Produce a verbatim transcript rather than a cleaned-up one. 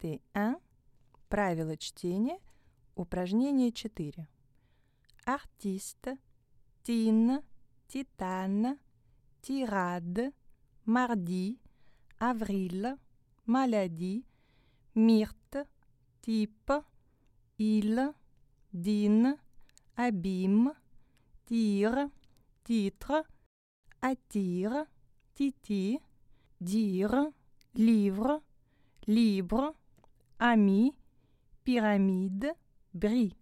Activité un. Правила чтения. Упражнение четыре. Artiste, tine, titane, tirade, mardi, avril, maladie, myrte, type, île, dîne, abîme, tire, titre, attire, titi, dire, livre, libre, ami, pyramide, bris.